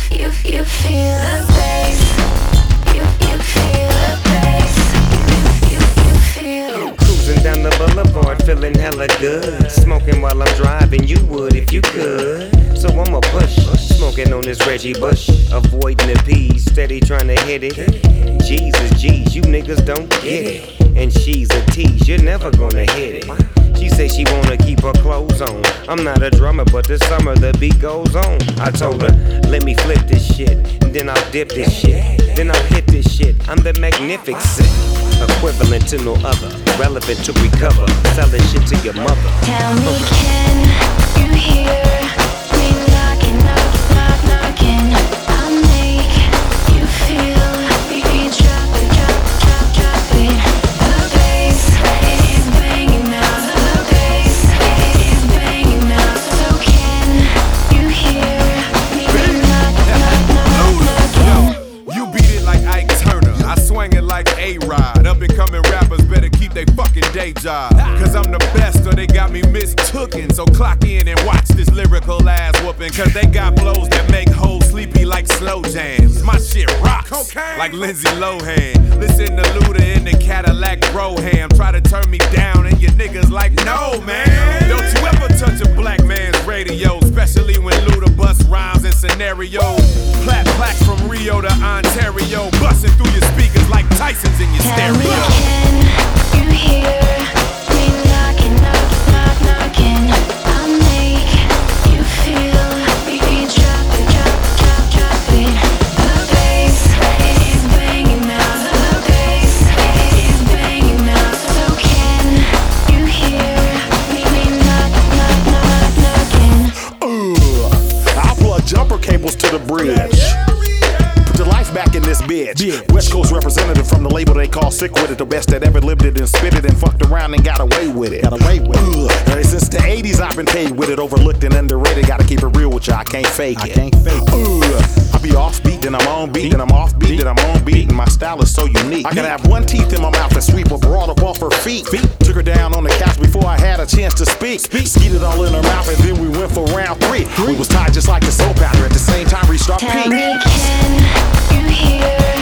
You feel the bass. You feel the bass. You feel. Cruising down the boulevard, feeling hella good. Smoking while I'm driving, you would if you could. So I'ma push, smoking on this Reggie Bush. Avoiding the P's, steady trying to hit it. Jesus, G's, you niggas don't get it. And she's a tease, you're never gonna hit it. She say she wanna keep her clothes on. I'm not a drummer, but this summer the beat goes on. I told her, let me flip this shit, and then I'll dip this shit, then I'll hit this shit. I'm the magnificent, equivalent to no other, relevant to recover, selling shit to your mother. Tell me, can you hear me knocking, knocking? I'll make you feel me drop it. The bass is banging out. The bass is banging out. So can you hear me knocking? You beat it like Ike Turner, I swing it like A-Rod. Up and coming rappers better keep they fucking day job, cause I'm the best or they got me mistooken. So clock in and watch this lyrical ass whooping, cause they got flows that make hoes sleepy like slow jams. My shit rocks, like Lindsay Lohan. Listen to Luda in the Cadillac Brougham. Try to turn me down and your niggas like, no man. Don't you ever touch a black man's radio, especially when Luda bust rhymes and scenarios. Plaques from Rio to Ontario, busting through your speakers like Tyson's in your Tell me, stereo. can you hear me knocking? I'll make you feel me drop it. The bass is banging out. The bass is banging out. So can you hear me knocking? I'll plug jumper cables to the bridge. Put your life back in this bitch. West Coast representative from the label they call Sick With It. The best that ever lived it and spit it and fucked around and got away with it. Since the 80s I've been paid with it. Overlooked and underrated. Gotta keep it real with you, I can't fake it. I be off beat, then I'm on beat, then I'm off beat, then I'm on beat. And my style is so unique. I gotta have one teeth in my mouth and sweep her broad up off her feet. Took her down on the couch before I had a chance to speak. Skeeted all in her mouth and then we went for round 3. We was tied just like a soap opera. At the same time, restart Tell peak. me, can you hear